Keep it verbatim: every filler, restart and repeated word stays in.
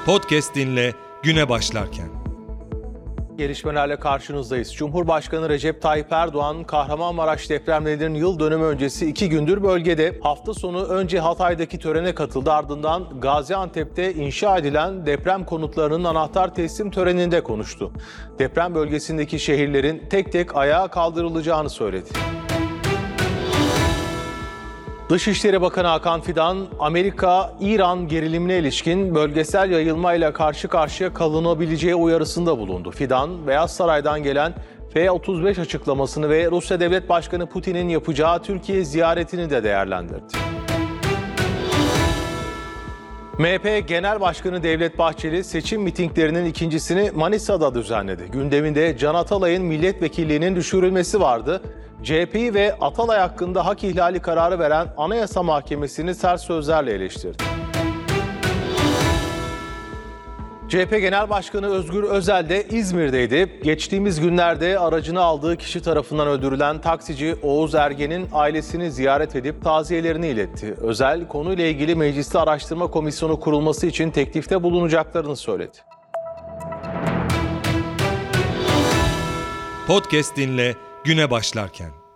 Podcast dinle, güne başlarken. Gelişmelerle karşınızdayız. Cumhurbaşkanı Recep Tayyip Erdoğan, Kahramanmaraş depremlerinin yıl dönümü öncesi iki gündür bölgede. Hafta sonu önce Hatay'daki törene katıldı, ardından Gaziantep'te inşa edilen deprem konutlarının anahtar teslim töreninde konuştu. Deprem bölgesindeki şehirlerin tek tek ayağa kaldırılacağını söyledi. Dışişleri Bakanı Hakan Fidan, Amerika-İran gerilimine ilişkin bölgesel yayılmayla karşı karşıya kalınabileceği uyarısında bulundu. Fidan, Beyaz Saray'dan gelen F otuz beş açıklamasını ve Rusya Devlet Başkanı Putin'in yapacağı Türkiye ziyaretini de değerlendirdi. M H P Genel Başkanı Devlet Bahçeli seçim mitinglerinin ikincisini Manisa'da düzenledi. Gündeminde Can Atalay'ın milletvekilliğinin düşürülmesi vardı. C H P'yi ve Atalay hakkında hak ihlali kararı veren Anayasa Mahkemesi'ni sert sözlerle eleştirdi. C H P Genel Başkanı Özgür Özel de İzmir'deydi. Geçtiğimiz günlerde aracını aldığı kişi tarafından öldürülen taksici Oğuz Ergen'in ailesini ziyaret edip taziyelerini iletti. Özel, konuyla ilgili mecliste araştırma komisyonu kurulması için teklifte bulunacaklarını söyledi. Podcast dinle, güne başlarken.